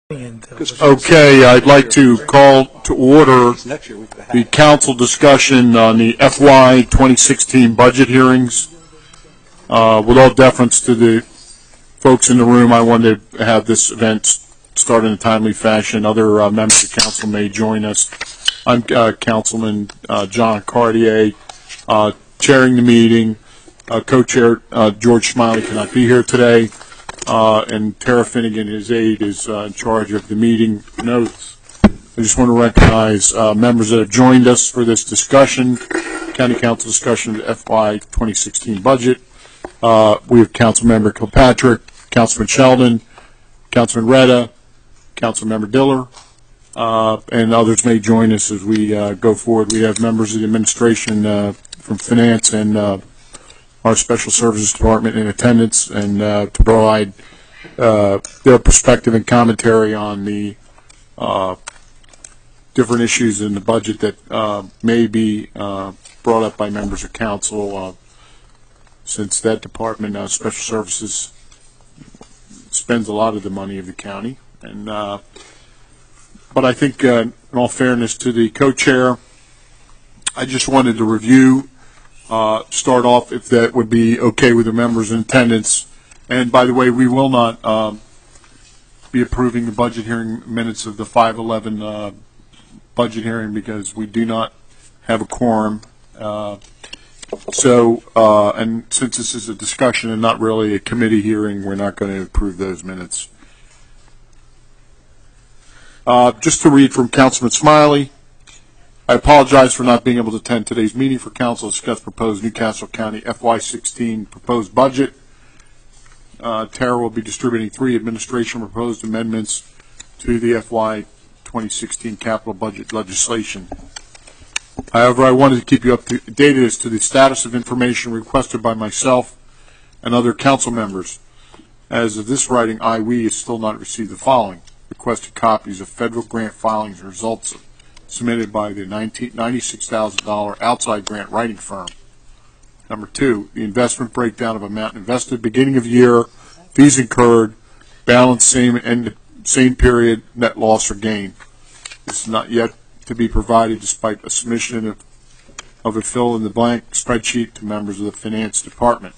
Okay, I'd like to call to order the council discussion on the FY 2016 budget hearings. With all deference to the folks in the room, I wanted to have this event start in a timely fashion. Other members of council may join us. I'm Councilman John Cartier, chairing the meeting. Co-chair George Smiley cannot be here today. And Tara Finnegan, his aide, is in charge of the meeting notes. I just want to recognize members that have joined us for this discussion, County Council discussion of the FY 2016 budget. We have Councilmember Kilpatrick, Councilman Sheldon, Councilman Retta, Councilmember Diller, and others may join us as we go forward. We have members of the administration from Finance and our Special Services Department in attendance, and to provide their perspective and commentary on the different issues in the budget that may be brought up by members of council, since that department, Special Services, spends a lot of the money of the county. And but I think, in all fairness to the co-chair, I just wanted to review. Start off, if that would be okay with the members in attendance. And by the way, we will not be approving the budget hearing minutes of the 5/11 budget hearing because we do not have a quorum. And since this is a discussion and not really a committee hearing, we're not going to approve those minutes. Just to read from Councilman Smiley. I apologize for not being able to attend today's meeting for council to discuss proposed Newcastle County FY16 proposed budget. Tara will be distributing 3 administration proposed amendments to the FY 2016 capital budget legislation. However, I wanted to keep you up to date as to the status of information requested by myself and other council members. As of this writing, we has still not received the following: requested copies of federal grant filings and results submitted by the $96,000 outside grant writing firm. Number 2, the investment breakdown of amount invested, beginning of year, fees incurred, balance same period, net loss or gain. This is not yet to be provided despite a submission of a fill-in-the-blank spreadsheet to members of the Finance Department.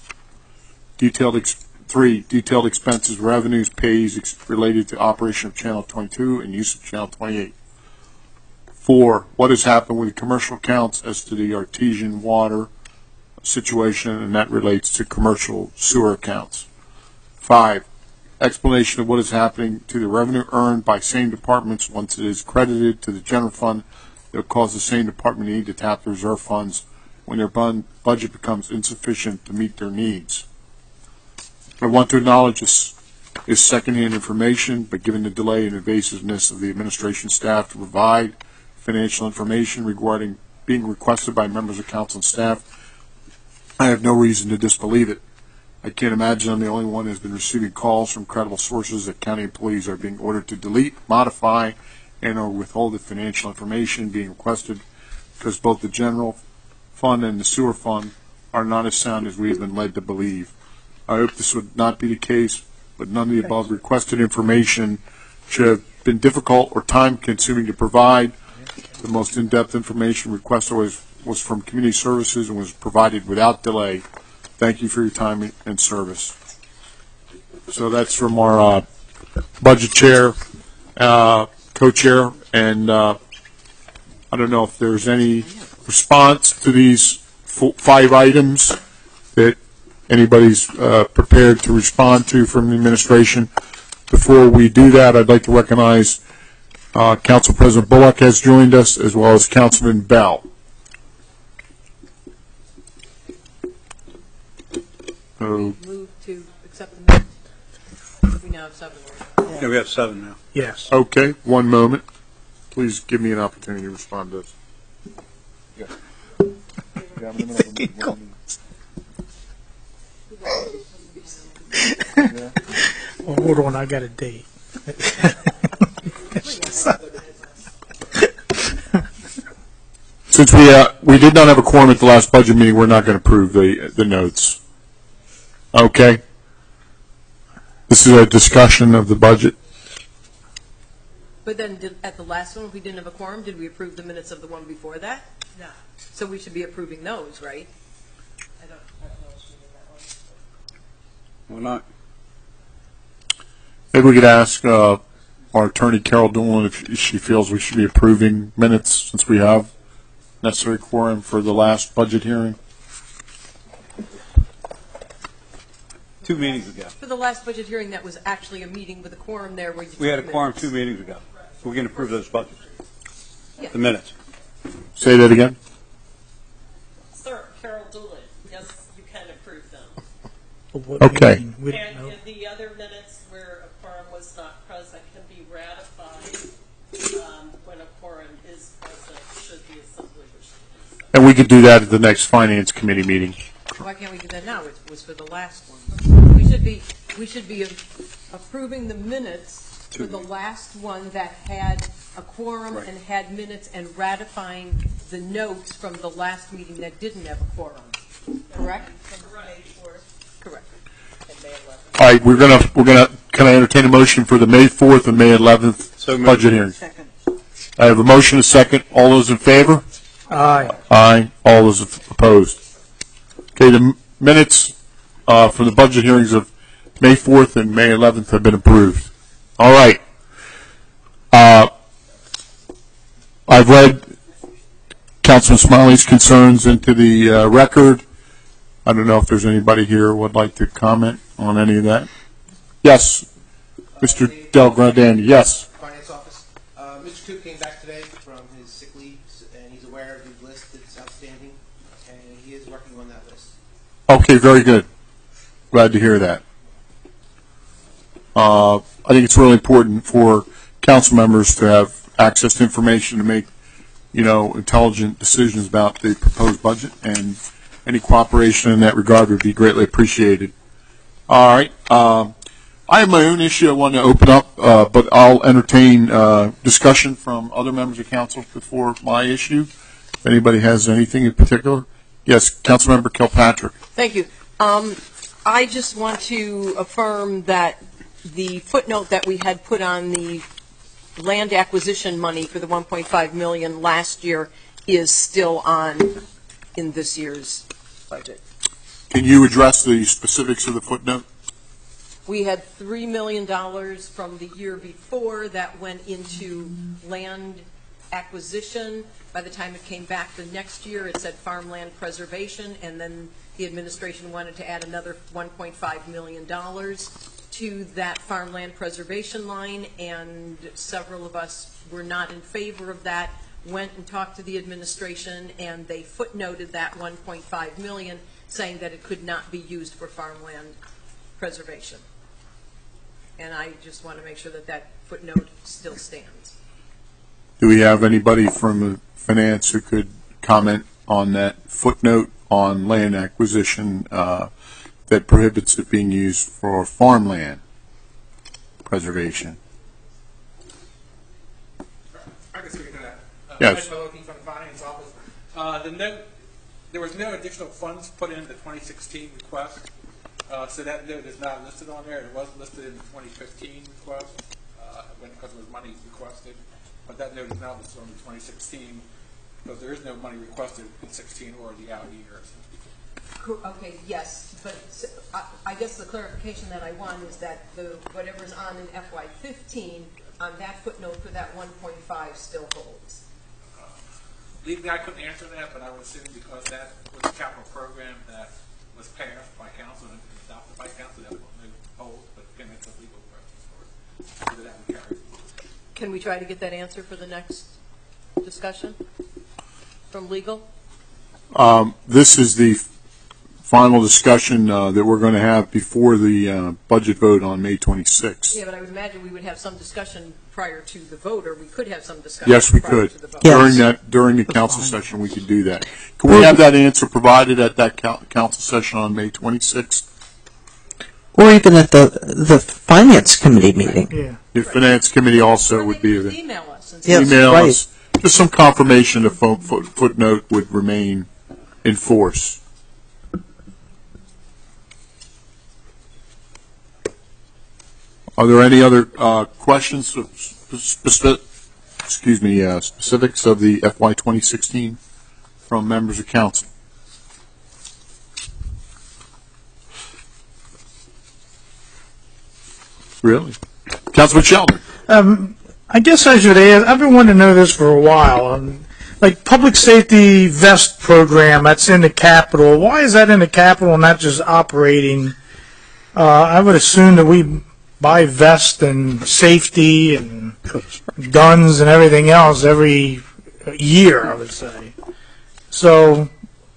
3, detailed expenses, revenues, pays related to operation of Channel 22 and use of Channel 28. 4, what has happened with the commercial accounts as to the artesian water situation, and that relates to commercial sewer accounts. 5, explanation of what is happening to the revenue earned by same departments once it is credited to the general fund that will cause the same department to need to tap the reserve funds when their budget becomes insufficient to meet their needs. I want to acknowledge this is secondhand information, but given the delay and evasiveness of the administration staff to provide financial information regarding being requested by members of council and staff, I have no reason to disbelieve it. I can't imagine I'm the only one who has been receiving calls from credible sources that county employees are being ordered to delete, modify, and or withhold the financial information being requested because both the general fund and the sewer fund are not as sound as we have been led to believe. I hope this would not be the case, but none of the above requested information should have been difficult or time-consuming to provide. The most in-depth information requested was from Community Services and was provided without delay. Thank you for your time and service. So that's from our budget chair, co-chair, and I don't know if there's any response to these 5 items that anybody's prepared to respond to from the administration. Before we do that, I'd like to recognize Council President Bullock has joined us, as well as Councilman Bell. Move to accept the minutes. We now have 7. Yeah, we have 7 now. Yes. Okay, one moment. Please give me an opportunity to respond to this. Yeah. Well, hold on, I got a date. Since we did not have a quorum at the last budget meeting, we're not going to approve the notes. Okay. This is a discussion of the budget. But then at the last one, if we didn't have a quorum, did we approve the minutes of the one before that? No, So we should be approving those, right? I don't know if we did that one. Why not? Maybe we could ask our attorney, Carol Doolin, if she feels we should be approving minutes since we have necessary quorum for the last budget hearing. 2 meetings ago. For the last budget hearing, that was actually a meeting with a quorum there where you We had a took quorum minutes. 2 meetings ago. So we can approve those budgets, Yeah. the minutes. Say that again? Sir, Carol Doolin, yes, you can approve them. What Okay. meeting? We didn't And know. in the other minutes where a quorum was not present can be ratified when a quorum is present, should the assembly wish to do so. And we could do that at the next finance committee meeting. Why can't we do that now? It was for the last one. We should be approving the minutes for the last one that had a quorum Right. and had minutes and ratifying the notes from the last meeting that didn't have a quorum. Correct? Correct. All right, we're gonna, can I entertain a motion for the May 4th and May 11th So moved. budget hearings? Second. I have a motion, a second. All those in favor? Aye. Aye. All those opposed? Okay, the minutes from the budget hearings of May 4th and May 11th have been approved. All right. I've read Councilman Smiley's concerns into the record. I don't know if there's anybody here who would like to comment on any of that. Yes, Mr. Del Gradani, yes. Finance office. Mr. Coop came back today from his sick leave, and he's aware of the list that's outstanding, and he is working on that list. Okay, very good. Glad to hear that. I think it's really important for council members to have access to information to make, intelligent decisions about the proposed budget, and any cooperation in that regard would be greatly appreciated. All right. I have my own issue I want to open up, but I'll entertain discussion from other members of council before my issue. If anybody has anything in particular. Yes, Councilmember Kilpatrick. Thank you. I just want to affirm that the footnote that we had put on the land acquisition money for the 1.5 million last year is still on in this year's budget. Can you address the specifics of the footnote? We had $3 million from the year before that went into land acquisition. By the time it came back the next year, it said farmland preservation, and then the administration wanted to add another $1.5 million to that farmland preservation line, and several of us were not in favor of that, went and talked to the administration, and they footnoted that $1.5 million, saying that it could not be used for farmland preservation. And I just want to make sure that that footnote still stands. Do we have anybody from finance who could comment on that footnote on land acquisition that prohibits it being used for farmland preservation? I can speak to that. Yes. Ed Melody from the Finance Office. The note, there was no additional funds put in the 2016 request, so that note is not listed on there. It was listed in the 2015 request because it was money requested, but that note is not listed on the 2016 because there is no money requested in 16 or the out years. Okay, yes, but I guess the clarification that I want is that whatever's on in FY15 on that footnote for that 1.5 still holds. Legally, I couldn't answer that, but I would assume because that was a capital program that was passed by council and adopted by council, that will hold, but again, that's a legal question for whether that would carry. Can we try to get that answer for the next discussion from legal? This is the final discussion that we're going to have before the budget vote on May 26th. Yeah, but I would imagine we would have some discussion prior to the vote, or we could have some discussion Yes, we prior could. to the vote. Yes. During the council session, we could do that. Can we have that answer provided at that council session on May 26th? Or even at the finance committee meeting. Yeah. The finance committee also Or would they be could there. just email us and say, Yes, Email right. us, just some confirmation the footnote would remain in force. Are there any other questions specifics of the FY 2016 from members of council? Really? Councilman Sheldon? I guess I should ask, I've been wanting to know this for a while. Like public safety vest program, that's in the capital. Why is that in the capital and not just operating? I would assume that we buy vests and safety and guns and everything else every year, I would say. So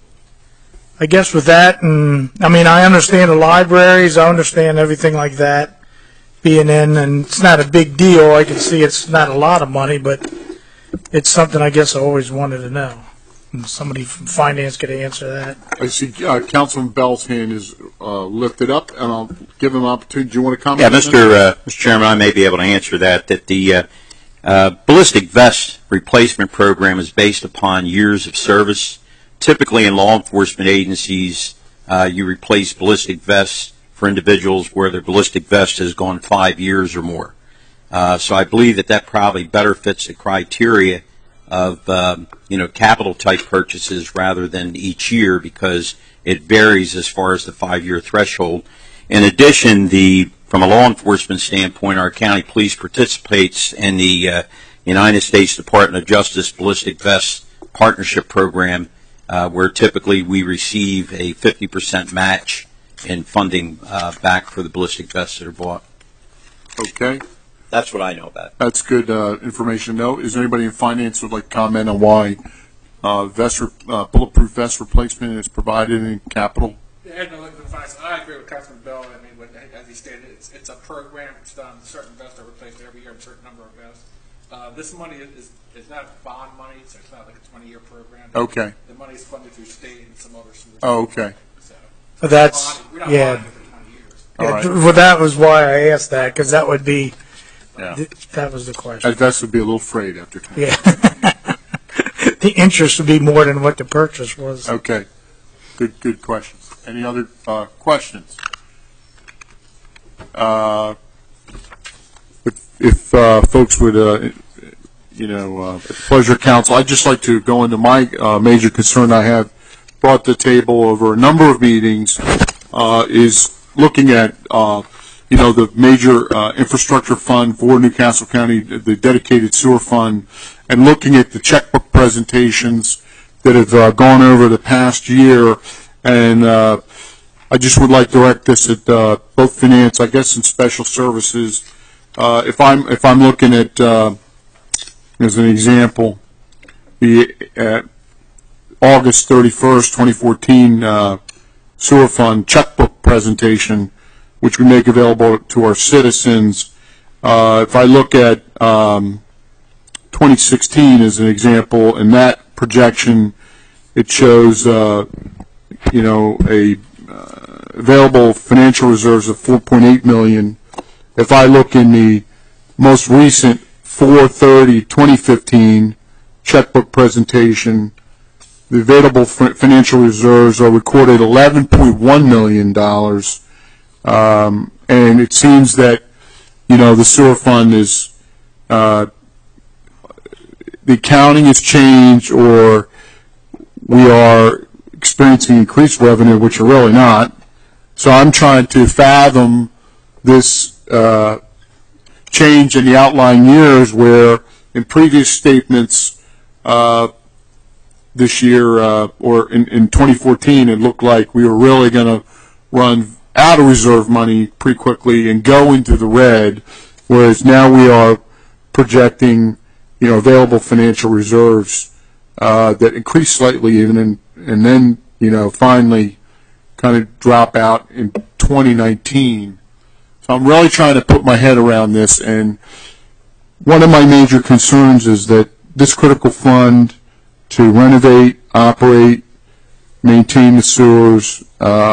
I guess with that, and I mean, I understand the libraries, I understand everything like that being in, and it's not a big deal. I can see it's not a lot of money, but it's something I guess I always wanted to know. And somebody from finance could answer that. I see Councilman Bell's hand is lifted up, and I'll give him an opportunity. Do you want to comment? Yeah, on that? Mr. Chairman, I may be able to answer that. That the ballistic vest replacement program is based upon years of service. Typically, in law enforcement agencies, you replace ballistic vests for individuals where their ballistic vest has gone 5 years or more. So I believe that probably better fits the criteria of capital type purchases rather than each year, because it varies as far as the 5-year threshold. In addition, from a law enforcement standpoint, our county police participates in the United States Department of Justice Ballistic Vest Partnership Program, where typically we receive a 50% match in funding back for the ballistic vests that are bought. Okay. That's what I know about it. That's good information to know. Is there anybody in finance who would like to comment on why bulletproof vest replacement is provided in capital? Yeah, I agree with Councilman Bell. I mean, as he stated, it's a program. It's done. Certain vests are replaced every year, a certain number of vests. This money is not bond money, so it's not like a 20-year program. Okay. The money is funded through state and some other sources. Oh, okay. So, But that's, we're not yeah. bonding for 20 years. All right. Well, that was why I asked that, because that would be, Yeah. that was the question. That vest would be a little frayed after time. Yeah. The interest would be more than what the purchase was. Okay. Good questions. Any other questions? If folks would, at the pleasure of council, I'd just like to go into my major concern I have brought to the table over a number of meetings, is looking at, the major infrastructure fund for Newcastle County, the dedicated sewer fund, and looking at the checkbook presentations that have gone over the past year. And I just would like to direct this at both finance, I guess, and special services. If I'm looking at, as an example, the August 31st, 2014 sewer fund checkbook presentation, which we make available to our citizens. If I look at 2016 as an example, in that projection, it shows, available financial reserves of $4.8 million. If I look in the most recent 4/30/2015 checkbook presentation, the available financial reserves are recorded $11.1 million. And it seems that, the sewer fund is, the accounting has changed, or we are experiencing increased revenue, which are really not. So I'm trying to fathom this change in the outlying years, where in previous statements this year or in 2014, it looked like we were really going to run out of reserve money pretty quickly and go into the red, whereas now we are projecting, available financial reserves that increase slightly even, and then, finally kind of drop out in 2019. So I'm really trying to put my head around this, and one of my major concerns is that this critical fund to renovate, operate, maintain the sewers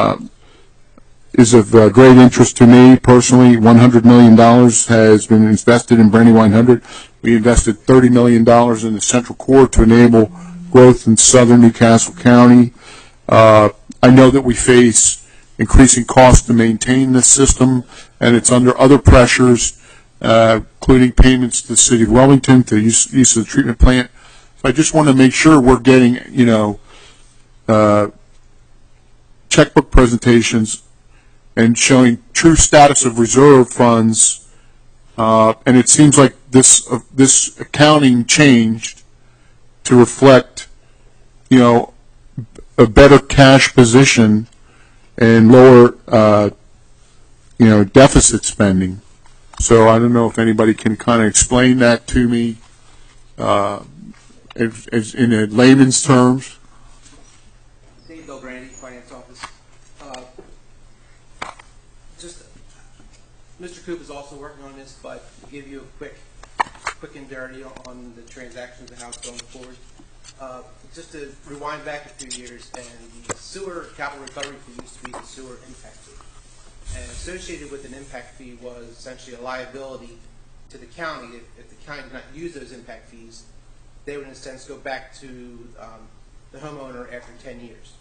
is of great interest to me personally. $100 million has been invested in Brandywine 100. We invested $30 million in the Central Core to enable growth in southern Newcastle County. I know that we face increasing costs to maintain this system, and it's under other pressures including payments to the city of Wellington to use of the treatment plant. So I just want to make sure we're getting, checkbook presentations and showing true status of reserve funds. And it seems like this accounting changed to reflect, a better cash position and lower, deficit spending. So I don't know if anybody can kind of explain that to me as in a layman's terms. Dave Belgrandi, Finance Office. Mr. Coop is also working on this, but to give you a quick and dirty on the transactions and how it's going forward. Just to rewind back a few years, and the sewer capital recovery fee used to be the sewer impact fee. And associated with an impact fee was essentially a liability to the county. If the county did not use those impact fees, they would in a sense go back to the homeowner after 10 years.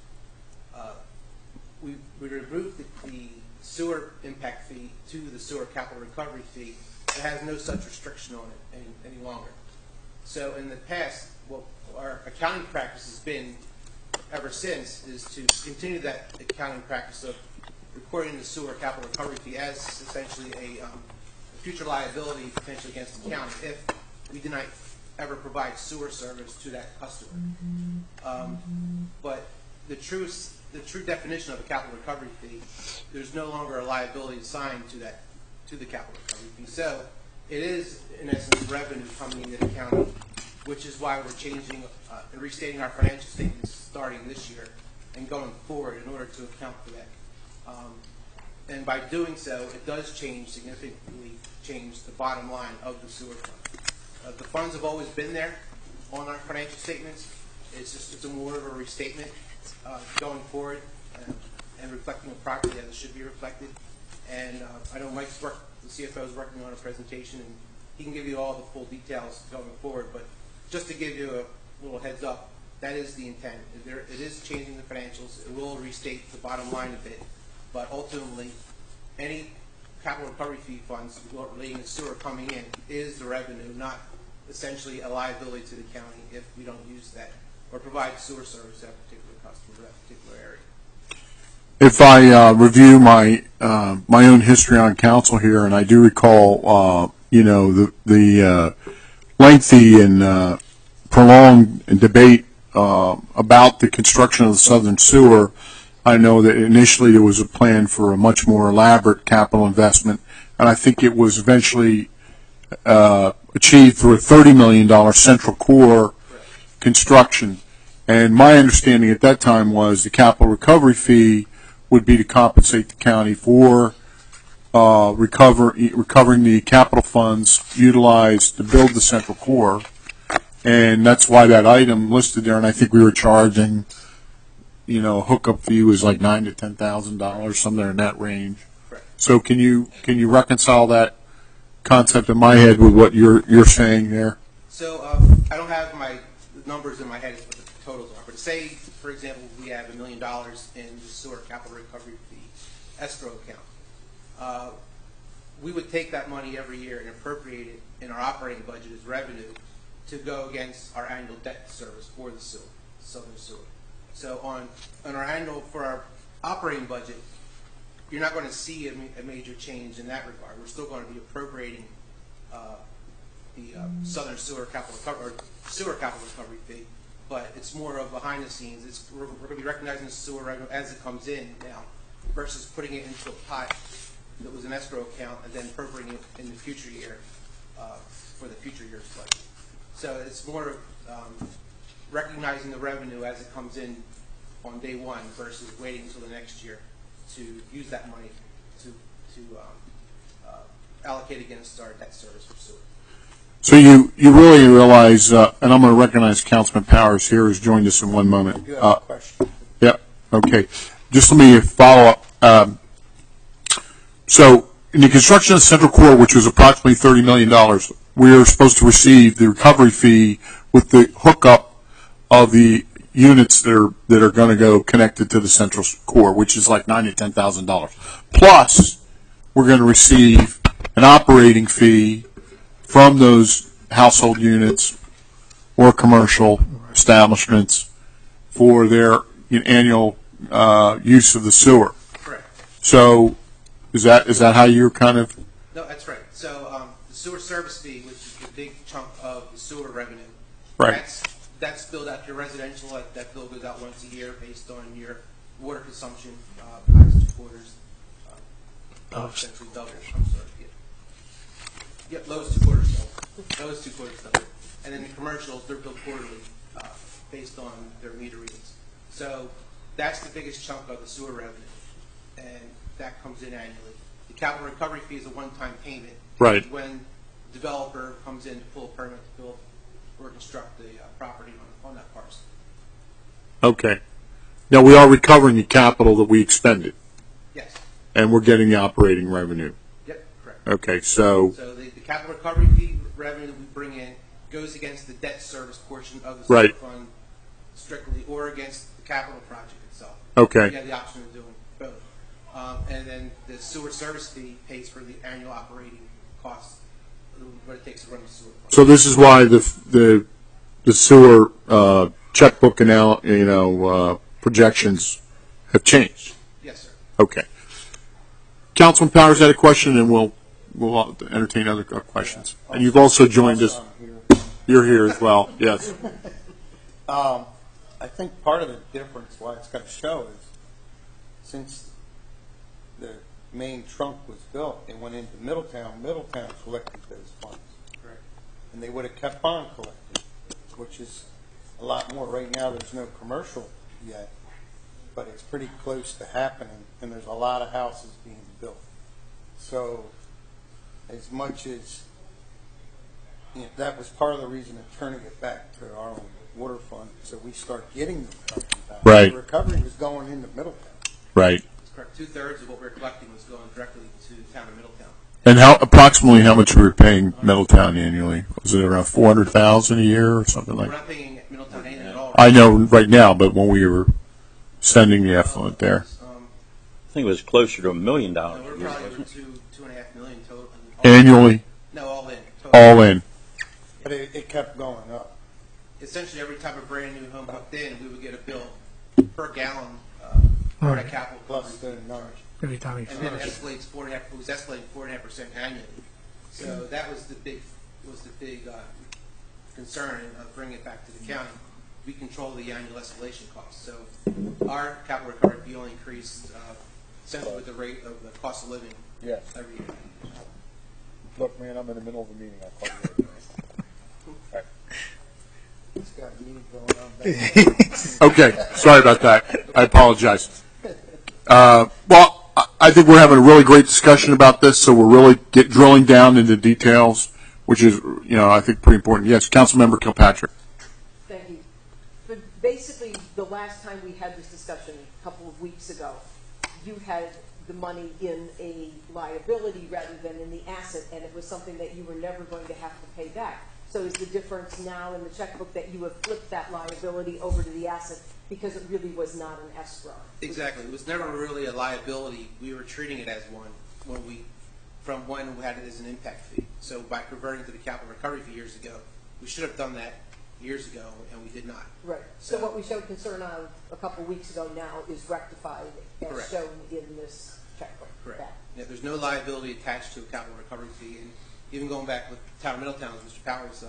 We removed the sewer impact fee to the sewer capital recovery fee. It has no such restriction on it any longer. So in the past, what our accounting practice has been ever since is to continue that accounting practice of recording the sewer capital recovery fee as essentially a future liability potentially against the county if we do not ever provide sewer service to that customer. But the true definition of a capital recovery fee, there's no longer a liability assigned to the capital recovery fee. So it is in essence revenue coming into the county, which is why we're changing and restating our financial statements starting this year and going forward in order to account for that. And by doing so, it does significantly change the bottom line of the sewer fund. The funds have always been there on our financial statements. It's a more of a restatement going forward and reflecting it properly as it should be reflected. And I know Mike's the CFO is working on a presentation, and he can give you all the full details going forward. But just to give you a little heads up, that is the intent. It is changing the financials. It will restate the bottom line a bit. But ultimately, any capital recovery fee funds relating to sewer coming in is the revenue, not essentially a liability to the county if we don't use that or provide sewer service to that particular customer, that particular area. If I review my my own history on council here, and I do recall, the lengthy and prolonged debate about the construction of the Southern Sewer. I know that initially there was a plan for a much more elaborate capital investment, and I think it was eventually achieved through a $30 million central core construction. And my understanding at that time was the capital recovery fee would be to compensate the county for recovering the capital funds utilized to build the central core. And that's why that item listed there, and I think we were charging, hookup fee was like $9,000 to $10,000, somewhere in that range. Right. So can you reconcile that concept in my head with what you're saying there? So I don't have my numbers in my head as what the totals are, but say, for example, we have $1 million in the sewer capital recovery fee escrow account. We would take that money every year and appropriate it in our operating budget as revenue to go against our annual debt service for the sewer, Southern Sewer. So for our operating budget, you're not going to see a major change in that regard. We're still going to be appropriating the Southern Sewer capital recovery fee, but it's more of behind the scenes. We're going to be recognizing the sewer revenue as it comes in now, versus putting it into a pot that was an escrow account and then appropriating it in the future year for the future year's budget. So it's more of recognizing the revenue as it comes in on day one versus waiting until the next year to use that money to allocate against our debt service for sewer. So you really realize, and I'm going to recognize Councilman Powers here who's joined us in one moment. You have a question? Yeah, okay. Just let me follow up. So in the construction of the Central Core, which was approximately $30 million, we are supposed to receive the recovery fee with the hookup of the units that are going to go connected to the Central Core, which is like $9,000 to $10,000. Plus, we're going to receive an operating fee from those household units or commercial establishments for their annual use of the sewer. Correct. So is that how you're kind of? No, that's right. So the sewer service fee, which is the big chunk of the sewer revenue, Right. that's billed out to your residential. That bill goes out once a year based on your water consumption, past 2 quarters. Essentially double. I'm sorry. Yep, lowest 2 quarters double. Lowest 2 quarters double. And then the commercials, they're billed quarterly based on their meter readings. So that's the biggest chunk of the sewer revenue, and that comes in annually. The capital recovery fee is a one-time payment. Right. When the developer comes in to pull a permit to build or construct the property on that parcel. Okay. Now, we are recovering the capital that we expended, Yes. and we're getting the operating revenue. Yep, correct. Okay, so, So the capital recovery fee revenue that we bring in goes against the debt service portion of the sewer Right. fund strictly, or against the capital project itself. okay, You have the option of doing both. And then the sewer service fee pays for the annual operating costs, what it takes to run the sewer fund. so this is why the sewer checkbook and projections have changed. Yes, sir. Okay. Councilman Powers had a question, and we'll entertain other questions. And you've also joined us. You're here as well. Yes. I think part of the difference why it's got to show is since the main trunk was built, it went into Middletown. Middletown collected those funds. Correct. And they would have kept on collecting, which is a lot more. Right now, there's no commercial yet, but it's pretty close to happening, and there's a lot of houses being built. So as much as that was part of the reason of turning it back to our own water fund, so we start getting the recovery back. Right. The recovery was going into Middletown. Right. That's correct. 2/3 of what we're collecting was going directly to the town of Middletown. And approximately how much were we paying Middletown annually? Was it around $400,000 a year or something like We're that? not paying Middletown anything at all. I know right now, but when we were sending the effluent there. I think it was closer to $1 million. We're probably over 2.5 million total. Annually, No, all in. Total. all in. But it kept going up. Essentially, every time a brand new home hooked in, we would get a bill per gallon for that capital Plus plus. the numbers. Every time he And then it flushes. escalates 4.5. It was escalating 4.5% annually. So that was the big concern of bringing it back to the county. We control the annual escalation costs. So our capital recovery fee only increased essentially with the rate of the cost of living Yes. every year. Look, man, I'm in the middle of a meeting. I'll call you later. It's got a need going on back. Okay, sorry about that. I apologize. Well, I think we're having a really great discussion about this, so we're really drilling down into details, which is, I think pretty important. Yes, Councilmember Kilpatrick. Thank you. But basically, the last time we had this discussion, a couple of weeks ago, you had the money in a liability rather than in the asset, and it was something that you were never going to have to pay back. So is the difference now in the checkbook that you have flipped that liability over to the asset because it really was not an escrow? Exactly. It was never really a liability. We were treating it as one when we had it as an impact fee. So by converting to the capital recovery fee years ago, we should have done that years ago, and we did not. Right. So what we showed concern on a couple of weeks ago now is rectified as Correct. shown in this checkbook. Correct. back. Yeah, there's no liability attached to a capital recovery fee, and even going back with the town of Middletown, as Mr. Powers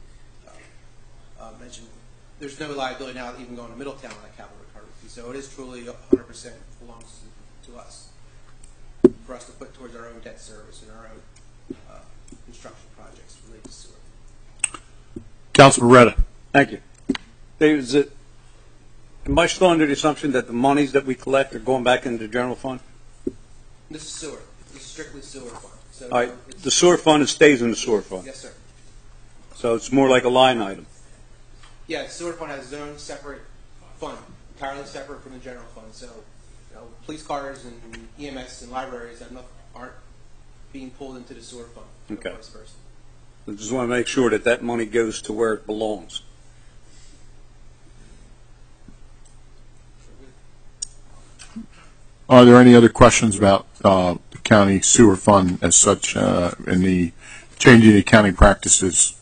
mentioned, there's no liability now even going to Middletown on a capital recovery fee. So it is truly 100% belongs to us, for us to put towards our own debt service and our own construction projects related to sewer. Councilman Retta. Thank you. Dave, am I still under the assumption that the monies that we collect are going back into the general fund? This is sewer. This is strictly sewer fund. So All right, it's- the sewer fund, it stays in the sewer fund. Yes, sir. So it's more like a line item. Yeah, the sewer fund has its own separate fund, entirely separate from the general fund. So, police cars and EMS and libraries aren't being pulled into the sewer fund. Okay. Vice versa. I just want to make sure that that money goes to where it belongs. Are there any other questions about the county sewer fund as such, and the changing the accounting practices.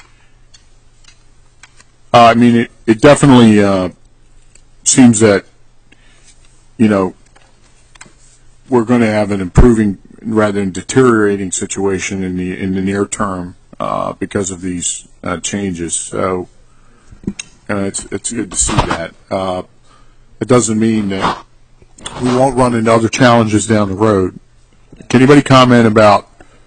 I mean, it definitely seems that, you know, we're going to have an improving rather than deteriorating situation in the near term because of these changes. So it's good to see that. It doesn't mean that we won't run into other challenges down the road. Can anybody comment about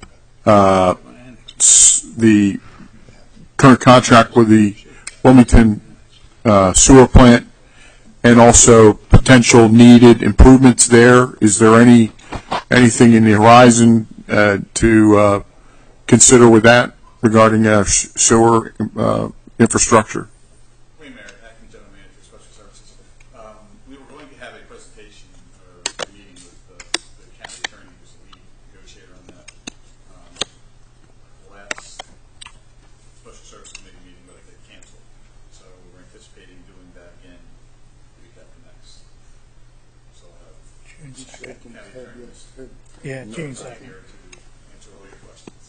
the current contract with the Wilmington sewer plant and also potential needed improvements there? Is there anything in the horizon to consider with that regarding sewer infrastructure? Wayne Merritt, Acting General Manager, Special Services. We were going to have a presentation or a meeting with the county attorney, who's the lead negotiator on that. Last Special Services Committee meeting, but it got canceled. So we're anticipating doing that again the week after next. So I'll have county attorneys Yeah, June here 2nd. to answer all your questions.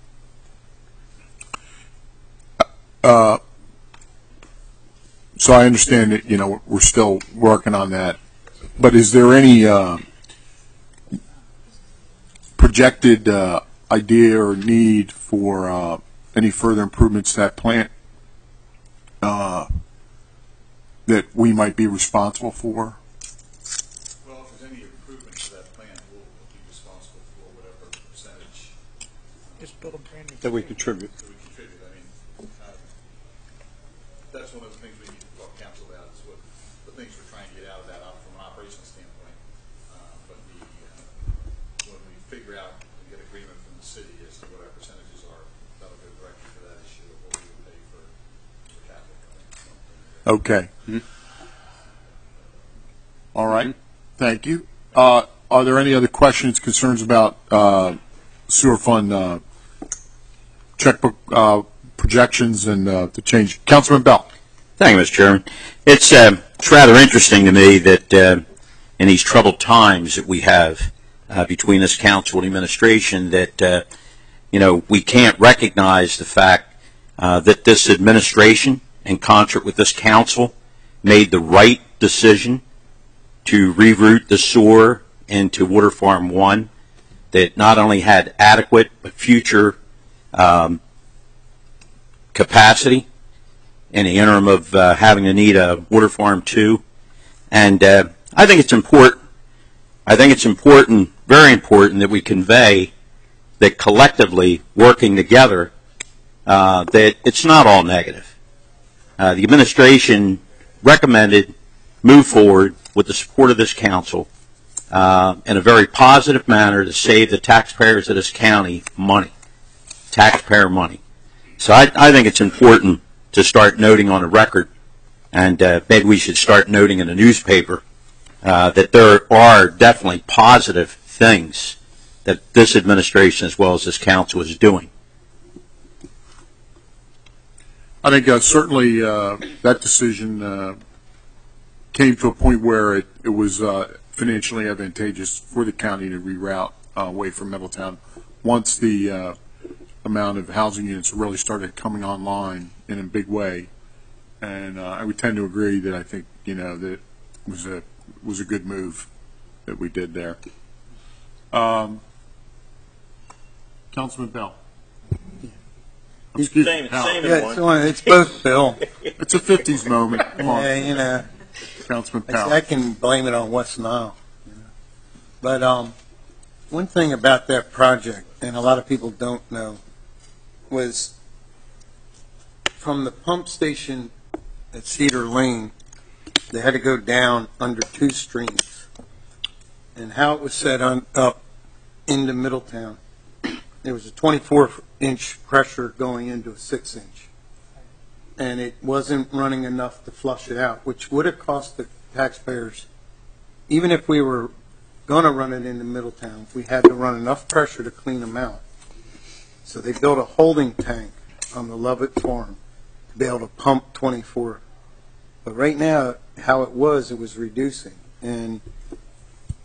So I understand that, you know, we're still working on that, but is there any projected idea or need for any further improvements to that plant that we might be responsible for? Well, if there's any improvements to that plant, we'll be responsible for whatever percentage Just build a brand new. That we contribute. that we contribute. I mean, that's one of the things we need to talk to council about, is what the things we're trying to get out of that from an operational standpoint. But when we figure out and get agreement from the city as to what our percentages are, that'll go directly to that issue of what we would pay for capital. Okay. All right. Thank you. Are there any other questions, concerns about sewer fund checkbook projections and the change? Councilman Bell. Thank you, Mr. Chairman. It's rather interesting to me that in these troubled times that we have between this council and administration, that you know, we can't recognize the fact that this administration, in concert with this council, made the right decision to reroute the sewer into Water Farm 1, that not only had adequate but future capacity in the interim of having to need a Water Farm 2. And I think it's important. I think it's important, very important, that we convey that collectively, working together, that it's not all negative. The administration recommended move forward with the support of this council in a very positive manner to save the taxpayers of this county money, taxpayer money. So I think it's important to start noting on the record, and maybe we should start noting in the newspaper, that there are definitely positive things that this administration as well as this council is doing. I think certainly that decision came to a point where it was financially advantageous for the county to reroute away from Middletown once the amount of housing units really started coming online in a big way. And I would tend to agree that I think, you know, that was a good move that we did there. Councilman Bell. Excuse me, Howard. It's both, Bill. It's a 50s moment. Come on, You know, Councilman Powell. I can blame it on West Nile. You know. But one thing about that project, and a lot of people don't know, was from the pump station at Cedar Lane, they had to go down under two streams. And how it was set up into Middletown, there was a 24-inch pressure going into a 6-inch. And it wasn't running enough to flush it out, which would have cost the taxpayers, even if we were going to run it into Middletown, we had to run enough pressure to clean them out. So they built a holding tank on the Lovett farm to be able to pump 24. But right now, how it was reducing. And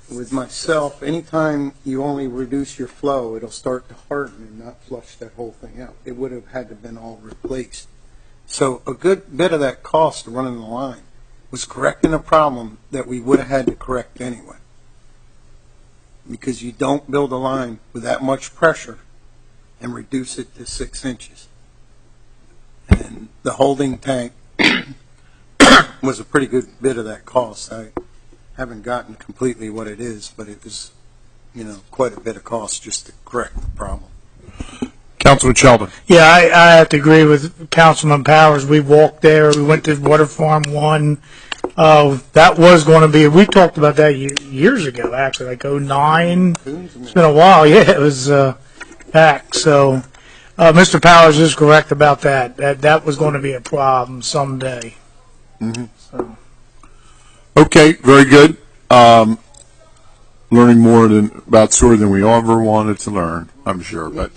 with myself, anytime you only reduce your flow, it'll start to harden and not flush that whole thing out. It would have had to been all replaced. So a good bit of that cost of running the line was correcting a problem that we would have had to correct anyway. Because you don't build a line with that much pressure and reduce it to 6 inches. And the holding tank was a pretty good bit of that cost. I haven't gotten completely what it is, but it was, quite a bit of cost just to correct the problem. Councilman Sheldon. Yeah, I have to agree with Councilman Powers. We walked there. We went to Water Farm 1. That was going to be, we talked about that years ago, actually, like 09. It's been a while. Yeah, it was back. So Mr. Powers is correct about that. That was going to be a problem someday. Mm-hmm. So. Okay, very good. Learning more about sewer than we ever wanted to learn, I'm sure. But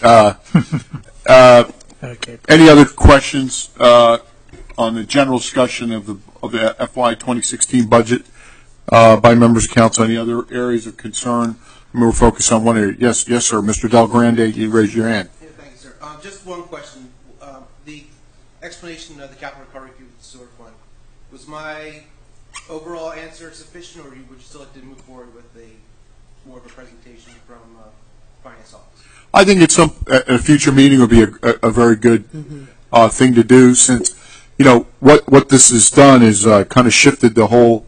Okay. Any other questions on the general discussion of the FY 2016 budget by members of council? Any other areas of concern? We'll focus on one area. Yes, sir. Mr. Del Grande, you raised your hand. Yeah, thank you, sir. Just one question. The explanation of the capital recovery fee with the sewer fund, was my overall answer sufficient, or would you still like to move forward with more of a presentation from finance office? I think it's a future meeting would be a very good thing to do, since what this has done is kind of shifted the whole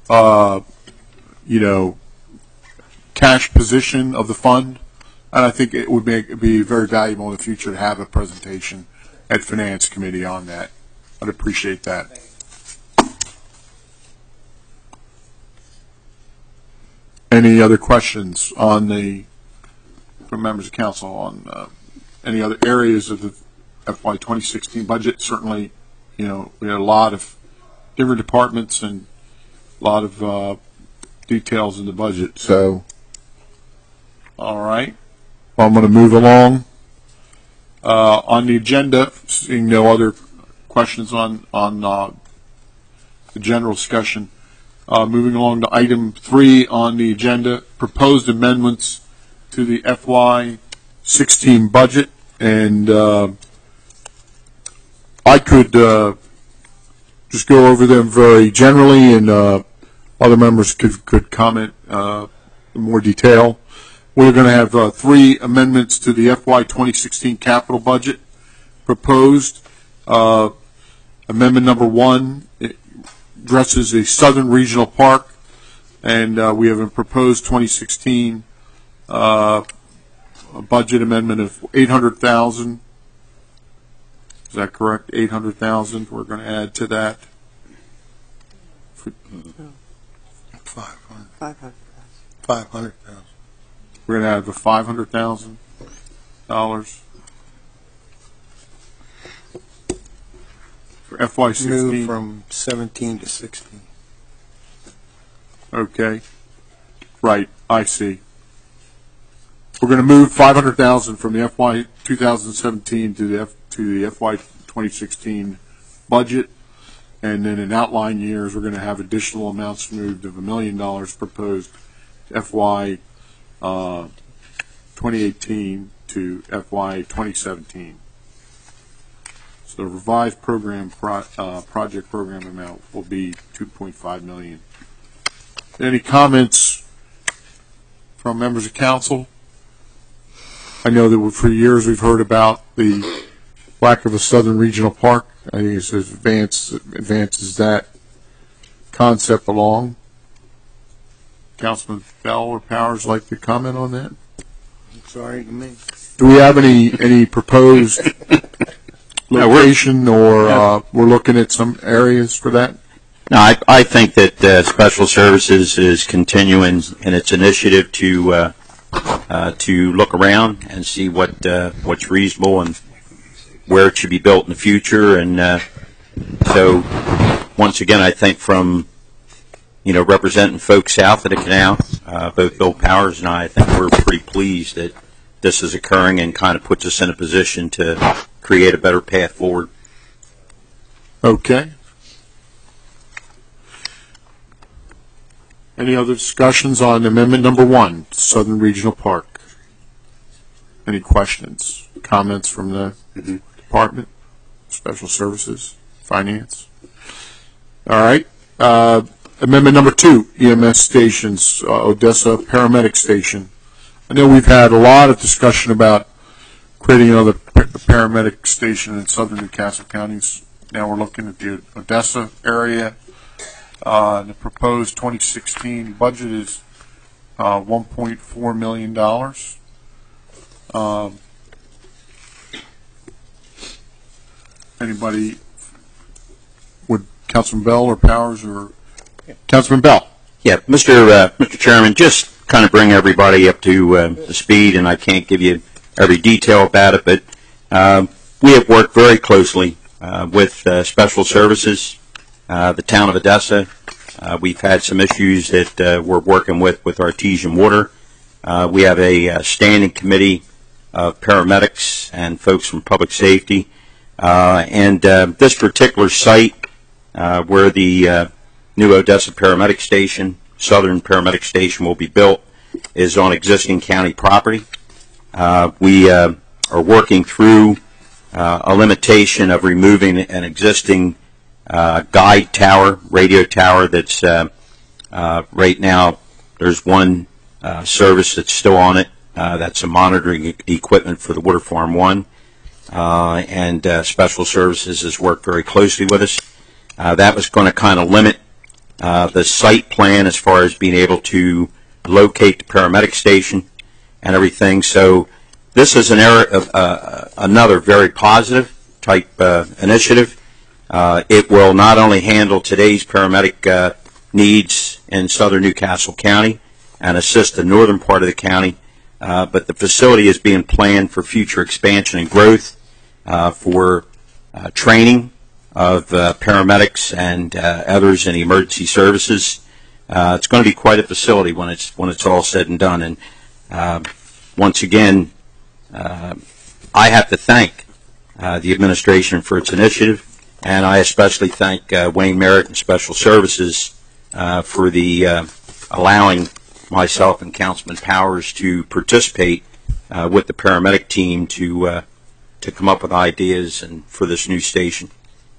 cash position of the fund, and I think it would be very valuable in the future to have a presentation at Finance Committee on that. I'd appreciate that. Any other questions from members of council on any other areas of the FY 2016 budget? Certainly, we had a lot of different departments and a lot of details in the budget. So, all right. Well, I'm going to move along. On the agenda, seeing no other questions on the general discussion, moving along to item 3 on the agenda, proposed amendments to the FY 16 budget, and I could just go over them very generally, and other members could comment in more detail. We're going to have 3 amendments to the FY 2016 capital budget proposed. Amendment number 1 addresses a Southern Regional Park, and we have a proposed 2016 budget amendment of $800,000. Is that correct? $800,000. We're going to add to that. 500,000. We're going to add the $500,000 for FY 16. Move from 17 to 16. Okay. Right. I see. We're going to move $500,000 from the FY 2017 to the FY 2016 budget, and then in outlying years we're going to have additional amounts moved of $1 million proposed FY 2018 to FY 2017. So the revised program project program amount will be $2.5 million. Any comments from members of council? I know that for years we've heard about the lack of a Southern Regional Park. I think it advances that concept along. Councilman Bell or Powers like to comment on that? Sorry to me. Do we have any proposed location, or we're looking at some areas for that? No, I think that Special Services is continuing in its initiative to look around and see what's reasonable and where it should be built in the future. And so, once again, I think from representing folks south of the canal, both Bill Powers and I think we're pretty pleased that this is occurring and kind of puts us in a position to create a better path forward. Okay. Any other discussions on amendment number 1, Southern Regional Park? Any questions, comments from the department, special services, finance? All right. Amendment number 2, EMS stations, Odessa Paramedic Station. I know we've had a lot of discussion about creating another paramedic station in southern Newcastle counties. Now we're looking at the Odessa area. The proposed 2016 budget is $1.4 million. Anybody, would Councilman Bell or Powers or Councilman Bell? Yeah, Mr. Chairman, just kind of bring everybody up to speed, and I can't give you every detail about it, but we have worked very closely with special services, the town of Odessa. We've had some issues that we're working with Artesian Water. We have a standing committee of paramedics and folks from public safety. And this particular site where the new Odessa Paramedic Station, Southern Paramedic Station, will be built is on existing county property. We are working through a limitation of removing an existing guide tower, radio tower that's right now there's one service that's still on it. That's a monitoring equipment for the Water Farm 1. And Special Services has worked very closely with us. That was going to kind of limit the site plan as far as being able to locate the paramedic station and everything. So this is another very positive type initiative. It will not only handle today's paramedic needs in southern Newcastle County and assist the northern part of the county, but the facility is being planned for future expansion and growth, for training of paramedics and others in emergency services. It's going to be quite a facility when it's all said and done. And once again, I have to thank the administration for its initiative, and I especially thank Wayne Merritt and Special Services for the allowing myself and Councilman Powers to participate with the paramedic team to come up with ideas and for this new station.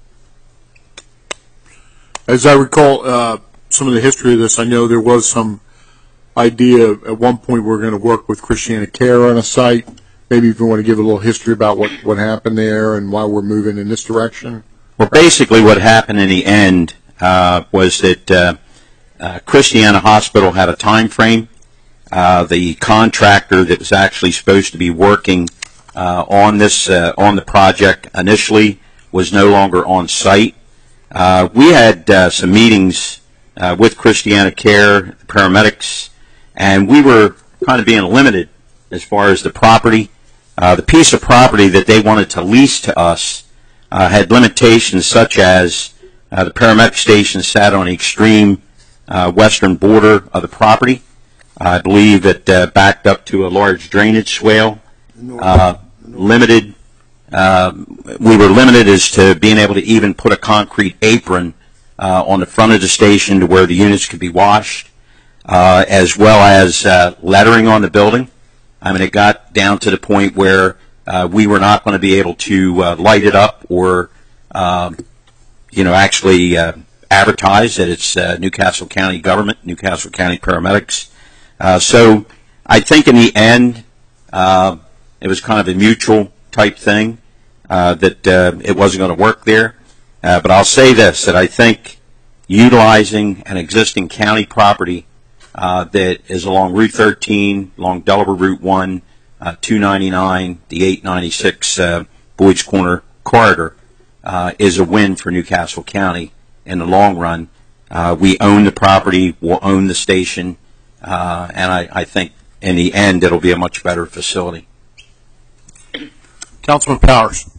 As I recall some of the history of this, I know there was some idea at one point we're going to work with Christiana Care on a site. Maybe if you want to give a little history about what happened there and why we're moving in this direction. Well, basically what happened in the end was that Christiana Hospital had a time frame. The contractor that was actually supposed to be working on the project initially was no longer on site. We had some meetings with Christiana Care, the paramedics, and we were kind of being limited as far as the property. The piece of property that they wanted to lease to us had limitations such as the paramedic station sat on the extreme western border of the property. I believe it backed up to a large drainage swale. Limited. We were limited as to being able to even put a concrete apron on the front of the station to where the units could be washed, as well as lettering on the building. I mean, it got down to the point where we were not going to be able to light it up or, actually advertise that it's Newcastle County government, Newcastle County paramedics. So I think in the end, it was kind of a mutual type thing that it wasn't going to work there. But I'll say this, that I think utilizing an existing county property that is along Route 13, along Delaware Route 1, 299, the 896 Boyd's Corner corridor is a win for Newcastle County in the long run. We own the property, we'll own the station, and I think in the end it'll be a much better facility. Councilman Powers.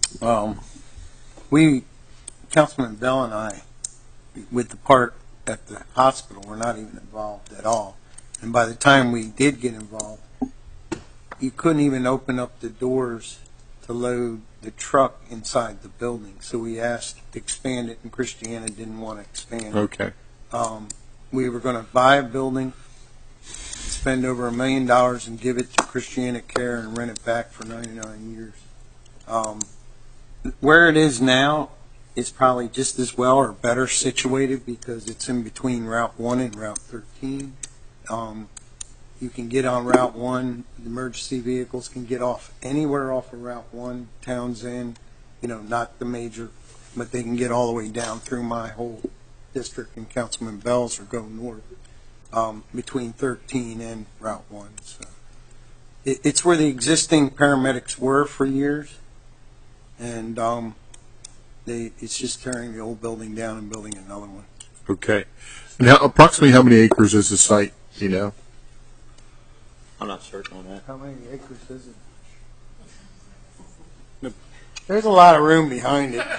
Councilman Bell and I, with the part at the hospital, were not even involved at all. And by the time we did get involved, you couldn't even open up the doors to load the truck inside the building. So we asked to expand it, and Christiana didn't want to expand it. Okay. we were going to buy a building, spend over $1 million and give it to Christiana Care and rent it back for 99 years. Where it is now is probably just as well or better situated because it's in between Route 1 and Route 13. You can get on Route 1, the emergency vehicles can get off anywhere off of Route 1, Townsend, not the major, but they can get all the way down through my whole district and Councilman Bell's or go north between 13 and Route 1. So it's where the existing paramedics were for years, and it's just tearing the old building down and building another one. Okay. And approximately how many acres is the site, do you know? I'm not certain on that. How many acres is it? There's a lot of room behind it.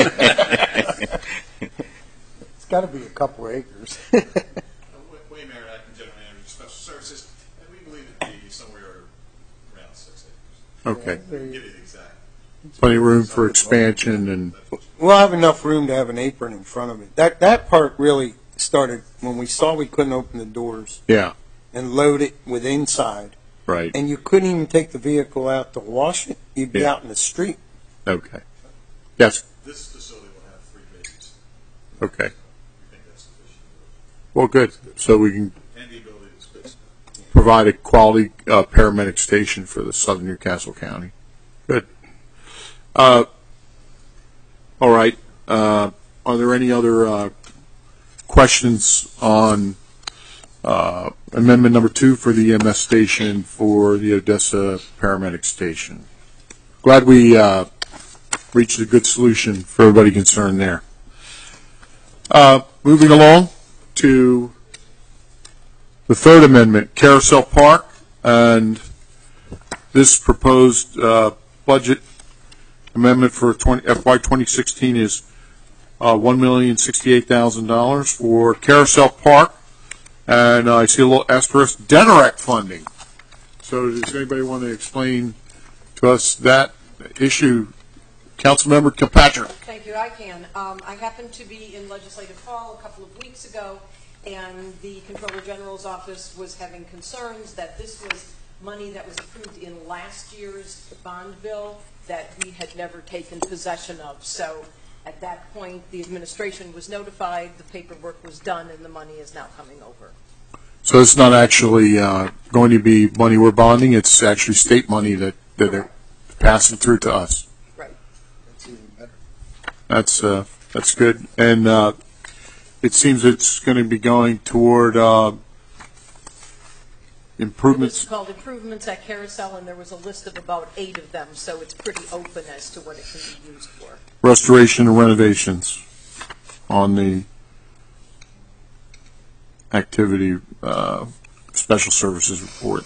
It's got to be a couple acres. Wayne Merritt, acting general manager of special services, and we believe it to be somewhere around 6 acres. Okay. Give you the exact. Plenty of room for expansion and, We'll have enough room to have an apron in front of it. That part really started when we saw we couldn't open the doors yeah, and load it with inside. right. And you couldn't even take the vehicle out to wash it. You'd be Yeah. out in the street. Okay. Yes, This facility will have 3 bays. okay. We think that's sufficient. Well, good. So we can And the ability to space. provide a quality paramedic station for the southern Newcastle County. Good. All right. Are there any other questions on amendment number 2 for the EMS station for the Odessa paramedic station? Glad we reached a good solution for everybody concerned there. Moving along to the third amendment, Carousel Park, and this proposed budget amendment for FY 2016 is $1,068,000 for Carousel Park, and I see a little asterisk, Denarec funding. So does anybody want to explain to us that issue? Councilmember Kilpatrick. Thank you, I can. I happened to be in Legislative Hall a couple of weeks ago, and the Comptroller General's office was having concerns that this was money that was approved in last year's bond bill that we had never taken possession of. So at that point, the administration was notified, the paperwork was done, and the money is now coming over. So it's not actually going to be money we're bonding, it's actually state money that they're passing through to us. Right. That's even better. That's good. And it seems it's going to be going toward improvements. It's called Improvements at Carousel, and there was a list of about 8 of them, so it's pretty open as to what it can be used for. Restoration and renovations on the activity special services report.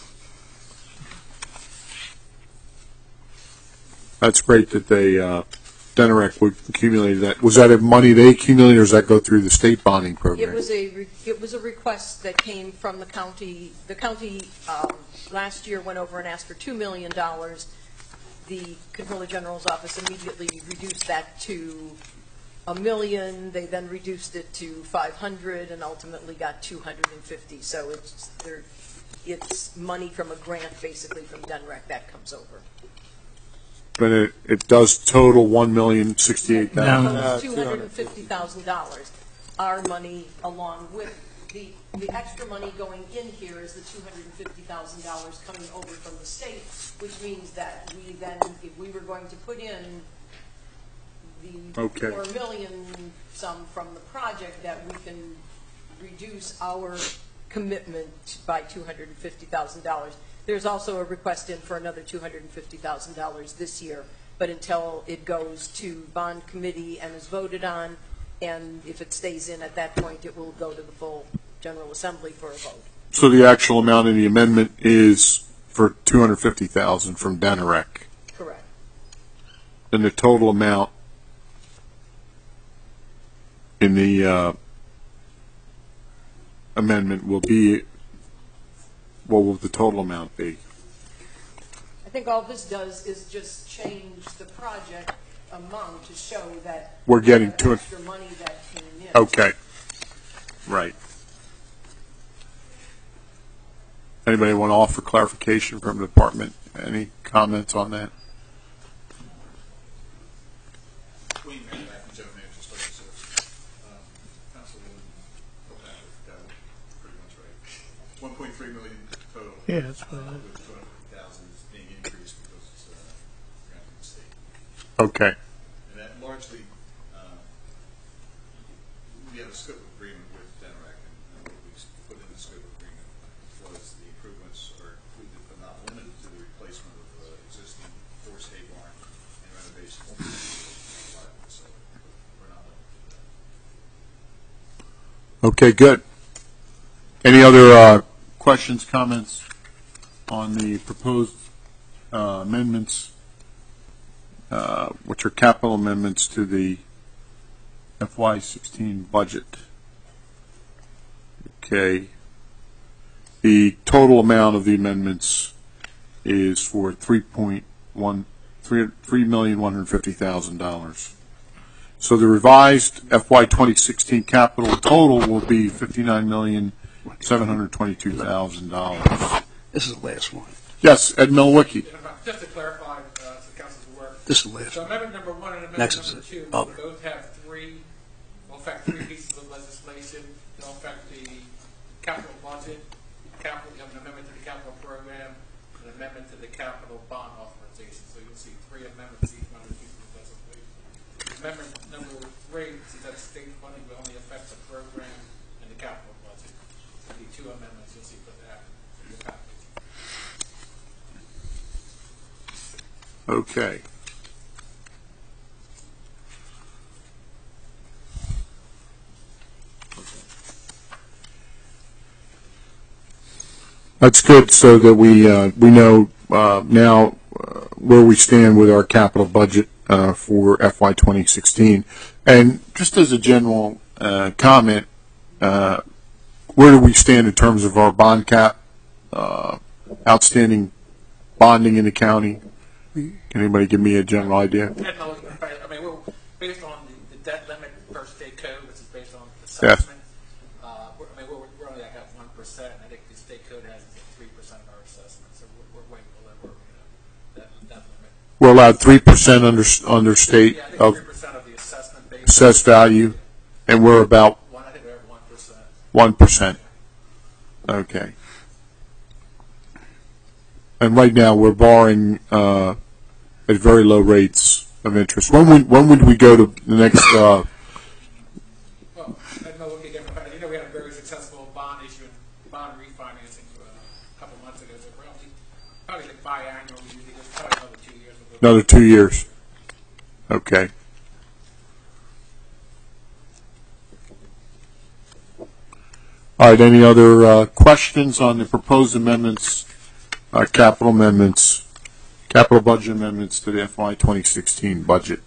That's great that they Denarec would accumulate that. Was that money they accumulated, or does that go through the state bonding program? It was a request that came from the county. The county last year went over and asked for $2 million. The Comptroller General's office immediately reduced that to $1 million. They then reduced it to $500 and ultimately got $250. So it's money from a grant, basically from Denarec, that comes over. But it does total $1,068,000. No. $250,000. Our money, along with the extra money going in here, is the $250,000 coming over from the state, which means that we then, if we were going to put in the Okay. $4 million sum from the project, that we can reduce our commitment by $250,000. There's also a request in for another $250,000 this year, but until it goes to bond committee and is voted on, and if it stays in at that point, it will go to the full General Assembly for a vote. So the actual amount in the amendment is for $250,000 from Denarec, Correct. and the total amount in the amendment will be, what will the total amount be? I think all this does is just change the project amount to show that We're getting we have to it. extra money that came in. Okay, right. Anybody want to offer clarification from the department? Any comments on that? Wayne Manback, General Manager, Special Services. Councilwoman Kilpatrick got it pretty much right. 1.3 million total. Yeah, that's what it is. With 250,000 is being increased because it's granted from the state. Okay. And that largely, we have a scope agreement with Denrac, and what we put in the scope agreement was the improvements are included but not limited to the replacement of existing force hay barn and renovations to the facility. We're not limited to that. Okay, good. Any other questions, comments on the proposed amendments, which are capital amendments to the FY16 budget? Okay. The total amount of the amendments is for $3,150,000. So the revised FY 2016 capital total will be $59,722,000. This is the last one. Yes, Ed Milwaukee. Just to clarify, so council's aware. This is the last So one. amendment number 1 and Next amendment is number 2 it. Oh. both have will affect three pieces of legislation. They'll affect the capital budget, you have an amendment to the capital program, an amendment to the capital bond authorization. So you'll see 3 amendments each one of these pieces of legislation. Amendment number 3, since that's state funding, will only affect the program and the capital budget. There'll be 2 amendments you'll see for that in the package. Okay. That's good, so that we know now where we stand with our capital budget for FY 2016. And just as a general comment, where do we stand in terms of our bond cap, outstanding bonding in the county? Can anybody give me a general idea? I mean, we're based on the debt limit per state code, which is based on assessment. We're only at 1%. I think the state code has 3% of our assessment, so we're way below that limit. We're allowed 3% under state Yeah, I think of 3% of the assessment base. assessed value, and we're about I think we're at 1%. 1%. Okay. And right now we're borrowing at very low rates of interest. When would we go to the next? Well, I don't know what we had a very successful bond issue and bond refinancing a couple months ago. So probably like biannual. Usually, there's probably another 2 years. Another 2 years. Okay. All right. Any other questions on the proposed amendments, capital budget amendments to the FY 2016 budget?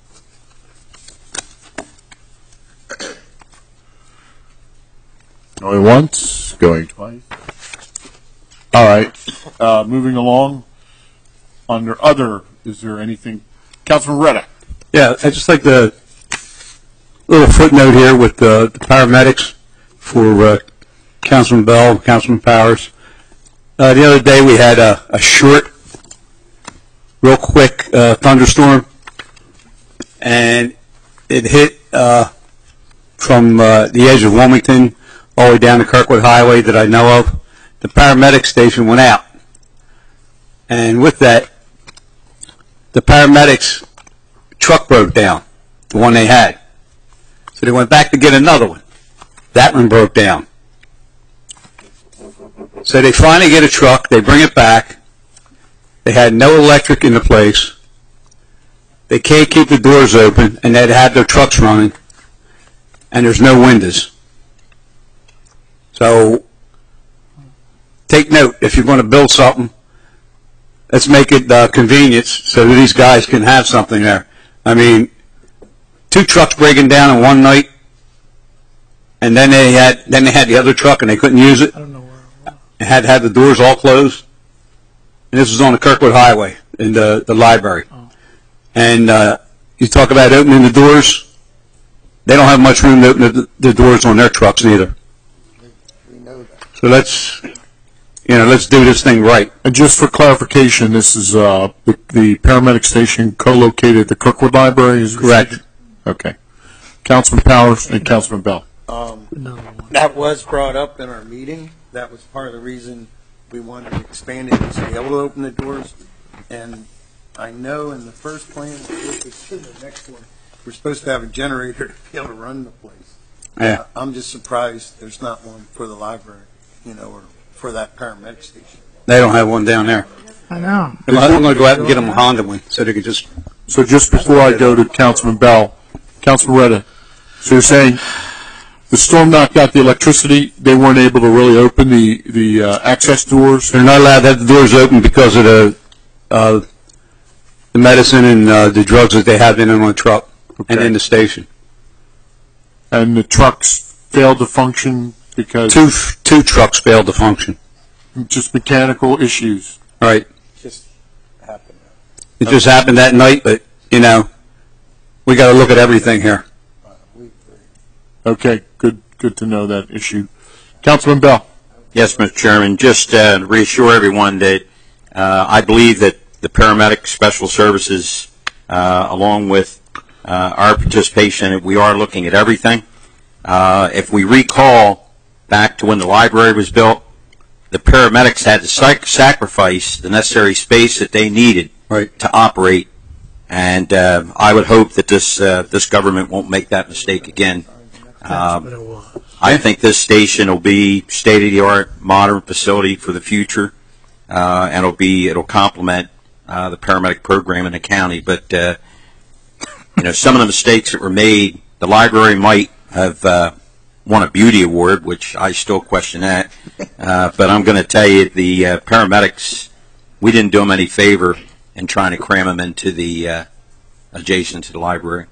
Going once, going twice. All right. Moving along. Under other, is there anything? Councilman Reddick. Yeah, I just like the little footnote here with the paramedics for Councilman Bell, Councilman Powers. The other day we had a short, real quick thunderstorm, and it hit from the edge of Wilmington all the way down to Kirkwood Highway that I know of. The paramedic station went out, and with that, the paramedics' truck broke down, the one they had. So they went back to get another one. That one broke down. So they finally get a truck, they bring it back. They had no electric in the place. They can't keep the doors open, and they'd have their trucks running, and there's no windows. So take note, if you're going to build something, let's make it convenience so that these guys can have something there. I mean, 2 trucks breaking down in one night, and then they had the other truck and they couldn't use it. I don't know where. They had to have the doors all closed. And this was on the Kirkwood Highway in the library. Oh. And you talk about opening the doors. They don't have much room to open the doors on their trucks either. We know that. So let's, let's do this thing right. And just for clarification, this is the paramedic station co-located at the Kirkwood Library? Is Correct. Okay. Councilman Powers and Councilman Bell. That was brought up in our meeting. That was part of the reason we wanted to expand it to be able to open the doors. And I know in the first plan, the next one, we're supposed to have a generator to be able to run the place. Yeah. I'm just surprised there's not one for the library, or for that paramedic station. They don't have one down there. I know. I'm going to go out and get them a Honda one so they could just. So just before I go to Councilman Bell, Councilman Retta, so you're saying the storm knocked out the electricity, they weren't able to really open the access doors? They're not allowed to have the doors open because of the medicine and the drugs that they have in them on the truck and in the station. And the trucks failed to function because? Two trucks failed to function. Just mechanical issues? Right. Just happened. It just happened that night, but, we got to look at everything here. We agree. Okay, good to know that issue. Councilman Bell. Yes, Mr. Chairman. Just to reassure everyone that I believe that the paramedic special services, along with our participation, we are looking at everything. If we recall back to when the library was built, the paramedics had to sacrifice the necessary space that they needed to operate. And I would hope that this government won't make that mistake again. I think this station will be state-of-the-art, modern facility for the future, and it'll complement the paramedic program in the county. But some of the mistakes that were made, the library might have won a beauty award, which I still question that. But I'm going to tell you, the paramedics, we didn't do them any favor in trying to cram them into the adjacent to the library.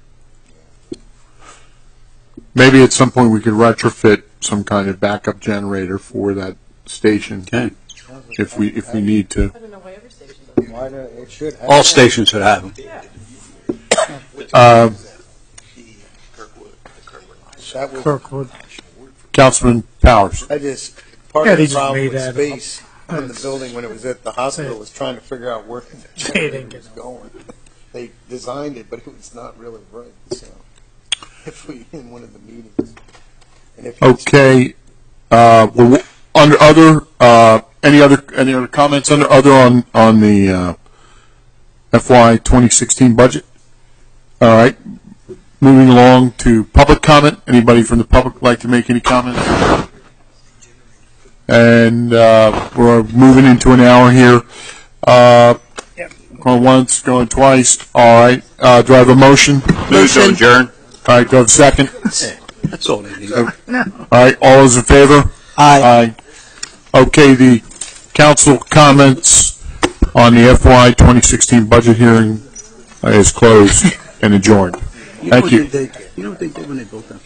Maybe at some point we could retrofit some kind of backup generator for that station. Okay. If we need to. I don't know why every station does. Why not? It should have. All stations should have them. That was, Kirkwood. Councilman Powers. part Yeah, of they the just problem made with that space in the building when it was at the hospital was trying to figure out where the They didn't generator get was going. They designed it, but it was not really right. So, if we in one of the meetings, and if Okay. Well, under other, any other comments under other on the FY 2016 budget? All right. Moving along to public comment. Anybody from the public like to make any comments? And we're moving into an hour here. Going once, going twice. All right. Do I have a motion? Move to adjourn. All right. Do I have a second? That's all they need. All right. All those in favor? Aye. Okay. The council comments on the FY 2016 budget hearing is closed and adjourned. Thank you. You know what they did when they built that?